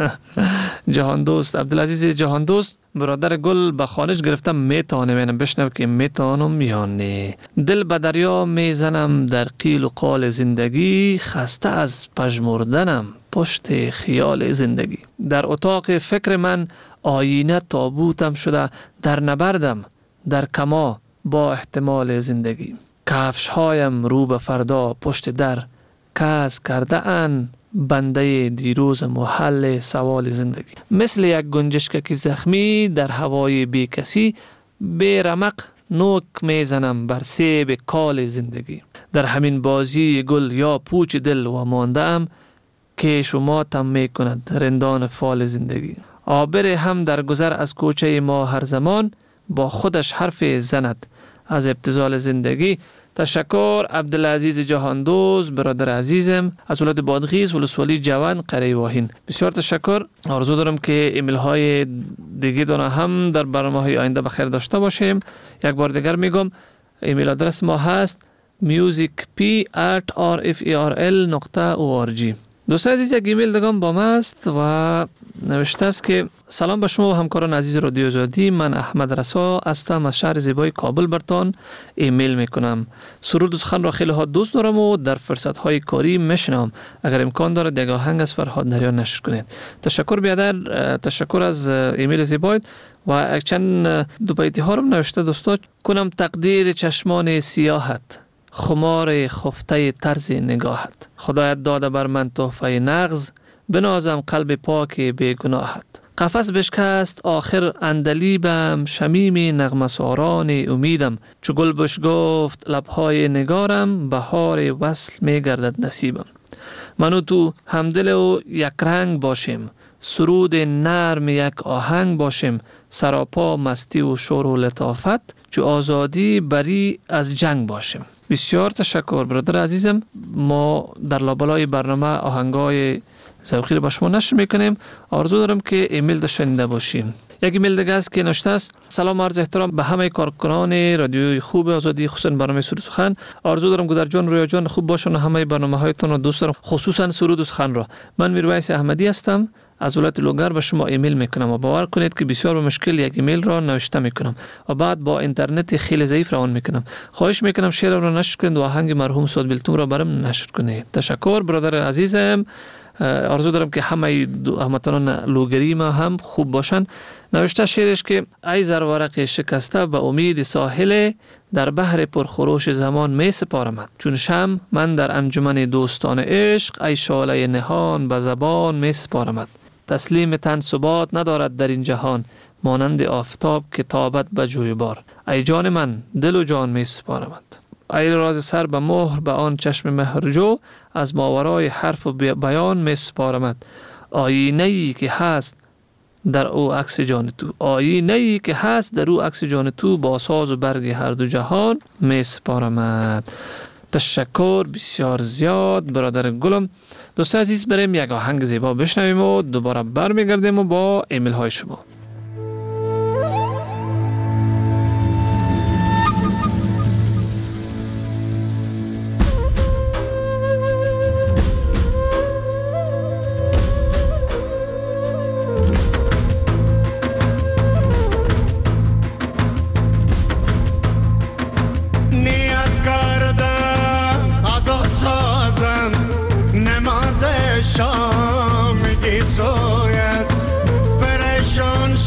[SPEAKER 6] جهان دوست، عبدالعزیز جهان دوست، برادر گل به خوانش گرفته میتونم بشنو که میتونم یا نه. دل به دریا میزنم در قیل و قال زندگی، خسته از پژمردنم پشت خیال زندگی. در اتاق فکر من آینه تابوتم شده، در نبردم در کما با احتمال زندگی. کفش هایم رو به فردا پشت در، کس کرده ان بنده دیروزم و حل سوال زندگی. مثل یک گنجشک زخمی در هوای بی کسی، بی رمق نوک میزنم بر سیب کال زندگی. در همین بازی گل یا پوچ دل و مانده ام، که شما تم می کند رندان فال زندگی. عابر هم در گذر از کوچه ما هر زمان، با خودش حرف زند از ابتذال زندگی. تشکر عبدالعزیز جهان دوست، برادر عزیزم از ولایت بادغیس، ولسوالی جوند، قریه واهین. بسیار تشکر. آرزو دارم که ایمیل های دیگه دانه هم در برنامه های آینده بخیر داشته باشیم. یک بار دیگر میگم ایمیل آدرس ما هست musicp@rferl.org. دوستان عزیز، یک ایمیل دگم با ما است و نوشته است که سلام به شما و همکاران عزیز رادیو آزادی. من احمد رسا هستم، از شهر زیبای کابل برتان ایمیل میکنم. سرود سخن را خیلی ها دوست دارم و در فرصت های کاری میشنم. اگر امکان داره یک آهنگ از فرهاد نریان نشر کنید. تشکر بیادر، تشکر از ایمیل زیبایت. و چند دو بیتی ها رو نوشته دوستا. کنم تقدیر چشمان سیاحت، خمار خفته طرز نگاهت. خدایت داده بر من تحفه نغز، بنازم قلب پاک بیگناهت. قفس بشکست آخر اندلیبم، شمیم نغمه ساران امیدم. چو گل بش گفت لبهای نگارم، بهار وصل می گردد نصیبم. من و تو همدل و یک رنگ باشیم، سرود نرم یک آهنگ باشیم. سراپا مستی و شور و لطافت، چو آزادی بری از جنگ باشیم. بسیار تشکر برادر عزیزم. ما در لابلای برنامه آهنگای ذوقی رو با شما نشر میکنیم. آرزو دارم که ایمیل شنیده باشیم. یک ایمیل دیگه است که نوشته است: سلام عرض احترام به همه کارکنان رادیوی خوب آزادی، خصوصا برنامه سرود سخن. آرزو دارم گودرجان رویا جان خوب باشن و همه برنامه‌هایتون رو دوست دارم، خصوصا سرود سخن را. من میرویس احمدی هستم، از ولایت لوگر به شما ایمیل میکنم و باور کنید که بسیار به مشکل یک ایمیل را نوشته میکنم و بعد با اینترنت خیلی ضعیف روان میکنم. خواهش میکنم شعر را نشر کنید و آهنگ مرحوم سعد بیلتون را برام نشر کنید. تشکر برادر عزیزم. آرزو دارم که همه هموطنان لوگری ما هم خوب باشن. نوشته شعرش که ای زرورق شکسته به امید ساحل، در بحر پرخروش زمان می سپارمت. چون شم من در انجمن دوستان عشق، ای شعله نهان به زبان می سپارمت. تسلیم تن ثبات ندارد در این جهان، مانند آفتاب که تابد به جویبار. ای جان من دل و جان می سپارمت. ای راز سر به مهر به آن چشم مهرجو، از ماورای حرف و بیان می سپارمت. آینه‌ای که هست در او عکس جان تو، آینه‌ای که هست در او عکس جان تو، با ساز و برگ هر دو جهان می سپارمت. تشکر بسیار زیاد برادر گلم. دوستان عزیز، بریم یک آهنگ زیبا بشنویم و دوباره برمیگردیم و با ایمیل های شما.
[SPEAKER 7] شام گی سوید پریشان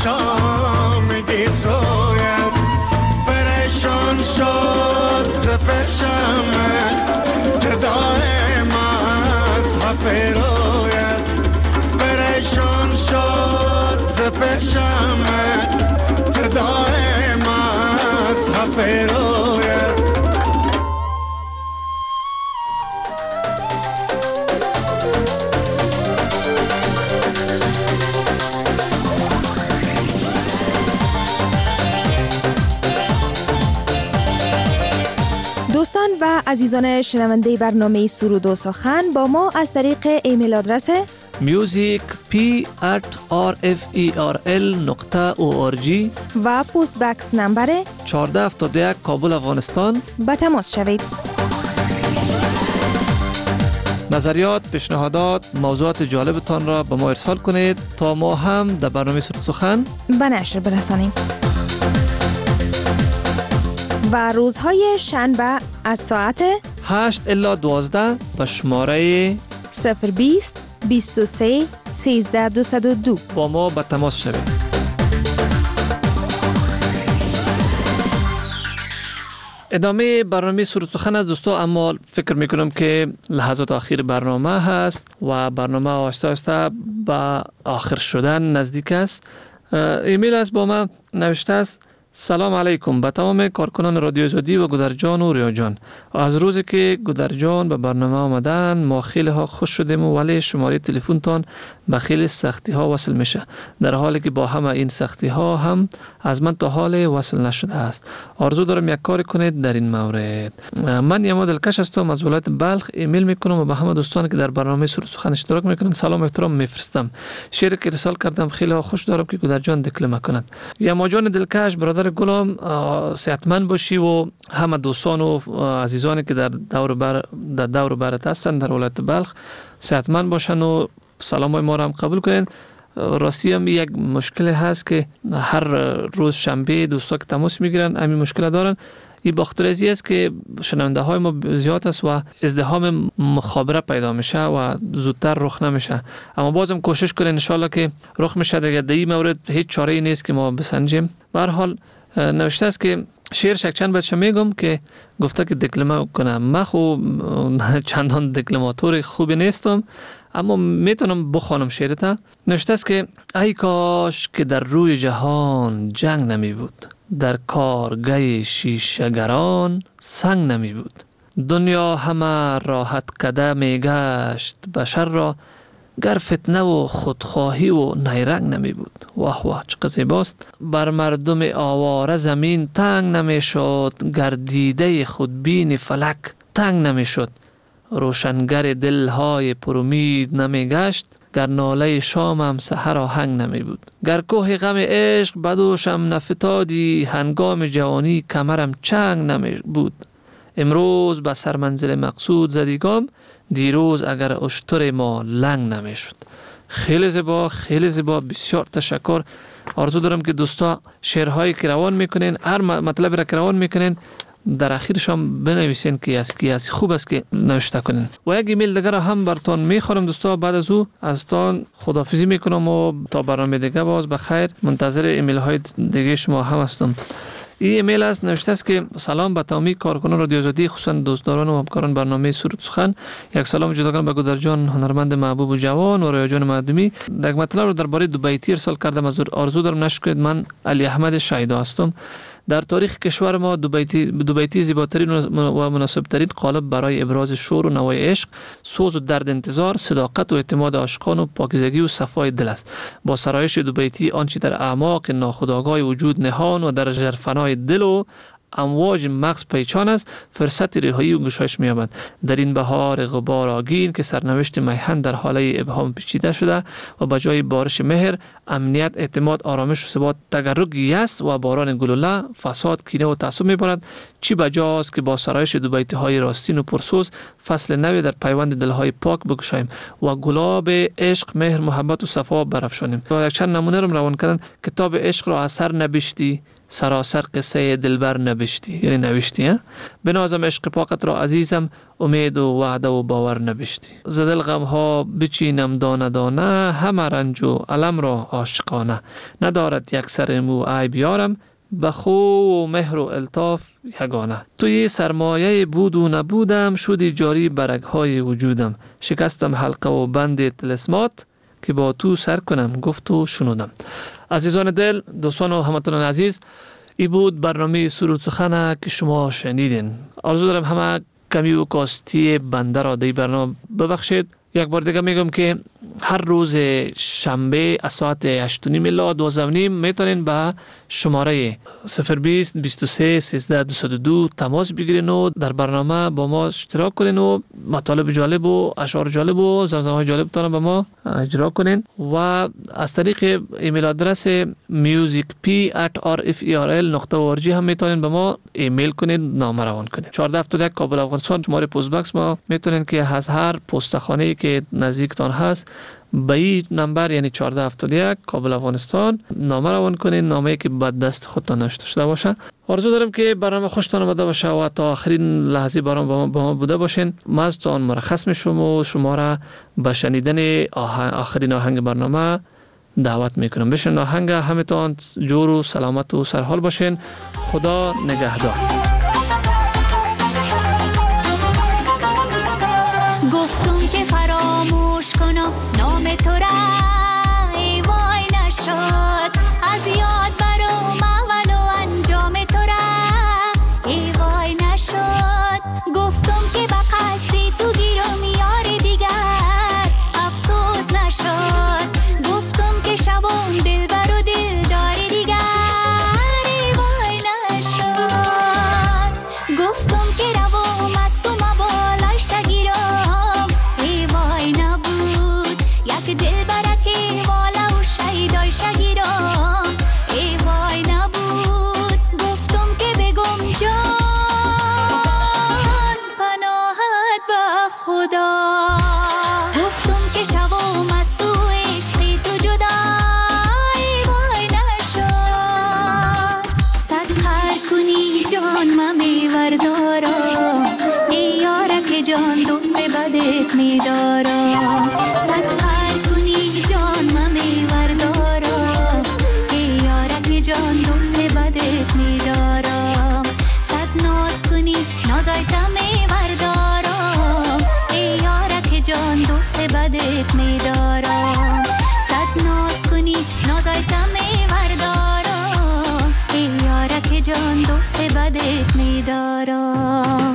[SPEAKER 7] تا میگی سویت پریشان شد ز پیشمت که دائم از حفی رویت پریشان شد ز پیشمت که دائم از حفی رویت.
[SPEAKER 9] دوستان و عزیزان شنونده برنامه سرود و سخن با ما از طریق ایمیل آدرس
[SPEAKER 4] music@rferl.org
[SPEAKER 9] و پست بکس نمبر
[SPEAKER 4] 1471 کابل افغانستان
[SPEAKER 9] به تماس شوید.
[SPEAKER 4] نظریات، پیشنهادات، موضوعات جالبتان را به ما ارسال کنید تا ما هم در برنامه سرود سخن
[SPEAKER 9] به نشر برسانیم. و روزهای شنبه از ساعت
[SPEAKER 4] 8 الی 12 به شماره
[SPEAKER 9] 020 23 13 202
[SPEAKER 4] با ما به تماس شوید. ادامه برنامه سرود سخن از دوستا، اما فکر میکنم که لحظات آخر برنامه هست و برنامه آهسته آهسته به آخر شدن نزدیک است. ایمیل از با من نوشته است: سلام علیکم به تمام کارکنان رادیو آزادی و گودرجان و ریاجان. از روزی که گودرجان به برنامه آمدن ما خیلی ها خوش شدیم، ولی شماره تلفنتان به خیلی سختی ها وصل میشه، در حالی که با همه این سختی ها هم از من تا حال وصل نشده است. آرزو دارم یک کار کنید در این مورد. من یما دلکش هستم از ولایت بلخ. ایمیل میکنم و به همه دوستانی که در برنامه سرود سخن اشتراک میکنن سلام و احترام میفرستم. شعری که ارسال کردم خیلی ها خوش دارم که گودرجان دکلمه کند. یما جان دلکش، برادر گلم، صحتمند باشی و همه دوستان و عزیزانی که در دور برت هستن در ولایت بلخ صحتمند باشن و سلامای ما را هم قبول کنید. راستی هم یک مشکل هست که هر روز شنبه دوستا که تماس میگیرن همین مشکل دارن. این باخترازی است که شنونده های ما زیاد است و ازدحام مخابره پیدا میشه و زودتر رخ نمیشه، اما بازم کوشش کنین ان شاءالله که رخ میشه. دیگه در این مورد هیچ چاره‌ای نیست که ما بسنجیم. به هر حال نوشته است که شعر چند بچه میگم که گفته که دکلمه کنم. من خوب چندان دکلماتور خوبی نیستم، اما میتونم بخوانم شعرتا. نوشته است که ای کاش که در روی جهان جنگ نمی بود، در کارگاه شیشه‌گران سنگ نمی بود. دنیا همه راحت کده می گشت، بشر را گر فتنه و خودخواهی و نیرنگ نمی بود. واه واه چه زیباست. بر مردم آواره زمین تنگ نمی شد، گر دیده خودبین فلک تنگ نمی شد. روشنگر دلهای پرامید نمی گشت، گر ناله شامم سحر آهنگ نمی بود. گر کوه غم عشق بدوشم نفتادی، هنگام جوانی کمرم چنگ نمی بود. امروز به سر منزل مقصود زدیگام، دیروز اگر اشتر ما لنگ نمی شد. خیلی زیبا، خیلی زیبا، بسیار تشکر. آرزو دارم که دوستا شعرهایی که روان میکنین، هر مطلب را که روان میکنین در اخیرش هم بنویسین که از خوب است که نوشته کنین. و یک ایمیل دیگر هم براتون میخورم دوستا. بعد از او از تان خداحافظی میکنم و تا برنامه دیگه باز بخیر. منتظر ایمیل های دیگه شما هم هستم. این ایمیل است، نوشته است که سلام به تمامی کارکنان رادیو آزادی، خصوصا دوستداران و همکاران برنامه سرود سخن. یک سلام جداگانه به گودرجان هنرمند محبوب و جوان و ریاجان معدومی. یک مطلب رو درباره دوبیتی ارسال کردم. از آرزو دارم نشر کنید. من علی احمد شایدا هستم. در تاریخ کشور ما دوبیتی زیباترین و مناسبترین قالب برای ابراز شور و نوای عشق، سوز و درد انتظار، صداقت و اعتماد عاشقان و پاکیزگی و صفای دل است. با سرایش دوبیتی آنچه در اعماق ناخودآگاه وجود نهان و در ژرفنای دل و امواج مغز پیچان است، فرصت رهایی و گشایش می‌یابد. در این بهار غبار آگین که سرنوشت میهن در حاله ابهام پیچیده شده و به جای بارش مهر، امنیت، اعتماد، آرامش و ثبات، تگرگ یأس و باران گلوله، فساد، کینه و تعصب می‌بارد. چی بجاست که با سرایش دوبیتی‌های راستین و پرسوز فصل نوی در پیوند دل‌های پاک بگشاییم و گلاب عشق، مهر، محبت و صفا برافشانیم. و یک چند نمونه رو روان کردن. کتاب عشق را از سر نبشتی،
[SPEAKER 6] سراسر قصه دلبر نبشتی، یعنی نوشتی. بنازم عشق پاکت را عزیزم، امید و وعده و باور نبشتی. زدل غم ها بچینم دانه دانه، همه رنج و علم را عاشقانه. ندارد یک سر مو عیب یارم، بخو و مهر و الطاف یگانه. توی سرمایه بود و نبودم، شدی جاری برگهای وجودم. شکستم حلقه و بند طلسمات، که با تو سر کنم گفت و شنودم. عزیزان دل، دوستان و هموطنان عزیز، ای بود برنامه سرود سخن که شما شنیدین. آرزو دارم همه کمی و کاستی بنده را در برنامه ببخشید. یک بار دیگه میگم که هر روز شنبه از ساعت 8:30 الی 12:30 میتونین به شماره 020 23 13 202 تماس بگیرین و در برنامه با ما اشتراک کنین و مطالب جالب و اشعار جالب و زمزمه‌های جالب تان به ما اجرا کنین. و از طریق ایمیل آدرس musicp@rferl.org هم میتونین به ما ایمیل کنین، نامه روان کنین. 1471 کابل افغانستان، شماره پست باکس ما میتونین که از هر پستخانه‌ای که نزدیکتان هست به این نمبر، یعنی 1471 کابل افغانستان، نامه روان کنین، نامه‌ای که به دست خودتان نوشته شده باشه. آرزو دارم که برنامه خوشتان آمده باشه و تا آخرین لحظه با ما بوده باشین. ما از تان مرخص میشم و شما را به شنیدن آخرین آهنگ برنامه دعوت میکنم. بشن آهنگ، همتان جور و سلامت و سرحال باشین. خدا نگهدار.
[SPEAKER 10] گفتم که فراموش کنم نام تو را، ای وای نشد از یاد برام اول و انجام تو را، ای وای نشد. گفتم که به قصدی تو گیرم یار دیگر، افسوس نشد. گفتم که شبم دل بر و دل داری دیگر، ای وای نشد. گفتم که روام از تو مبالای شگیرم، ای وای نبود. یک دل برکی والا و شیدای شگیرم، ای وای نبود. گفتم که بگم جان پناهت به خدا. گفتم که شوام از تو عشقی تو جدا، ای وای نشد. صد خر کنی جان من میوردارم، ای یاره که جان دوست بدت میدارم. صد خر کنی جان من میوردارم، ای یاره که جان دوست بدت میدارم. صد ناز کنی نازایتا میوردارم، ای یاره که جان دوست بدت میدارم. صد ناز کنی نازایتا میوردارم، ای یاره که جان دوست بدت میدارم.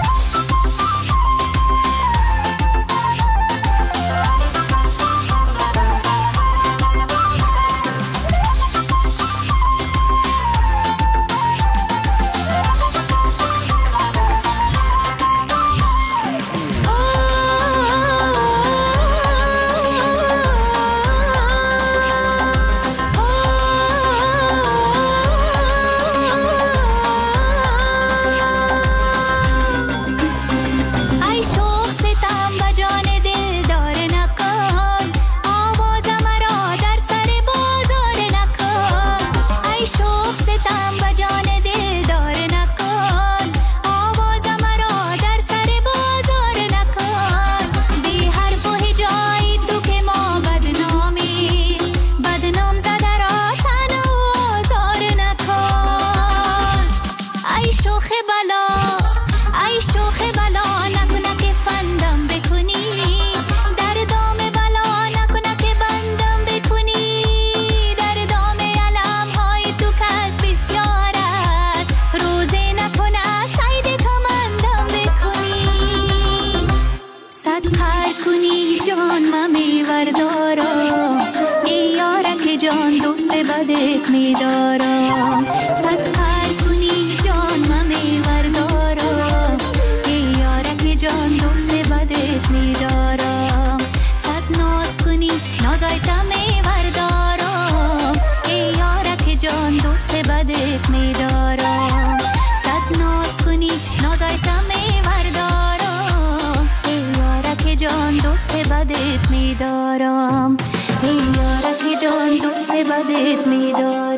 [SPEAKER 10] بدت میدارم. صد خر کنی جان من میوردارم، ای یاره که جان دوست بدت میدارم. صد ناز کنی نازایتا میوردارم، ای یاره که جان دوست بدت میدارم. صد ناز کنی نازایتا میوردارم، ای یاره که جان دوست بدت میدارم. ای یاره که جان دوست بدت میدارم.